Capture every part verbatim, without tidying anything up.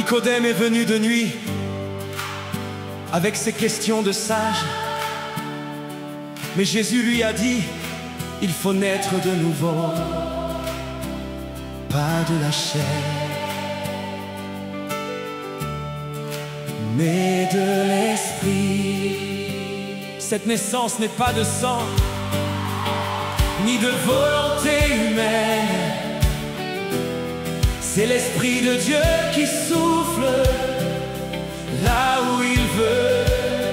Nicodème est venu de nuit avec ses questions de sage. Mais Jésus lui a dit, il faut naître de nouveau, pas de la chair, mais de l'esprit. Cette naissance n'est pas de sang, ni de volonté humaine. C'est l'Esprit de Dieu qui souffle là où il veut,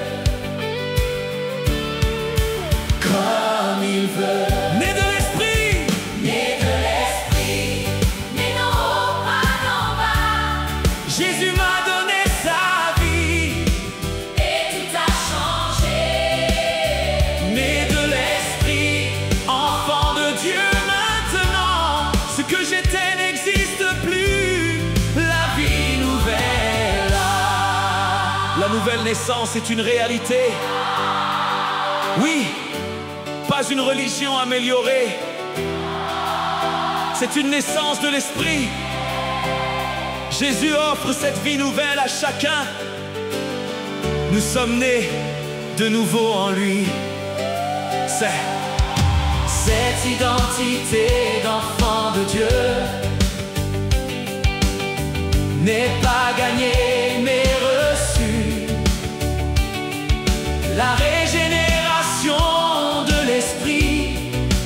comme il veut. Né de l'Esprit, né de l'Esprit, né d'en haut, pas d'en bas. Jésus m'a donné sa vie Et tout a changé. Né de l'Esprit, enfant de Dieu maintenant. Ce que j'étais n'existe plus, la vie nouvelle. La nouvelle naissance est une réalité. Oui, pas une religion améliorée. C'est une naissance de l'Esprit. Jésus offre cette vie nouvelle à chacun. Nous sommes nés de nouveau en lui. C'est Cette identité d'enfant de Dieu n'est pas gagnée mais reçue. La régénération de l'Esprit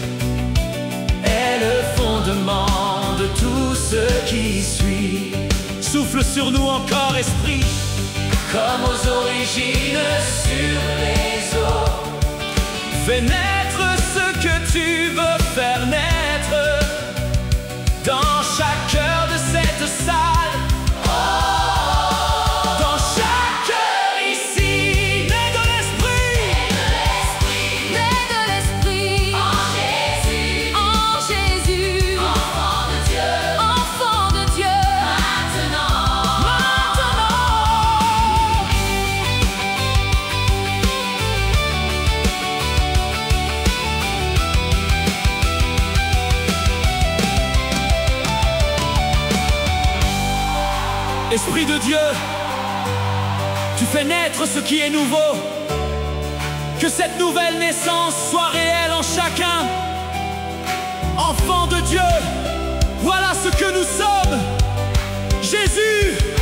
est le fondement de tout ce qui suit. Souffle sur nous encore, Esprit, comme aux origines sur les eaux. fais naître ce que tu veux faire naître dans chaque cœur de cette salle, dans chaque cœur ici. Né de l'Esprit, Né de l'Esprit, en Jésus, en Jésus, enfant de Dieu, enfant de Dieu, maintenant, Esprit de Dieu, tu fais naître ce qui est nouveau. Que cette nouvelle naissance soit réelle en chacun. Enfants de Dieu, voilà ce que nous sommes. Jésus,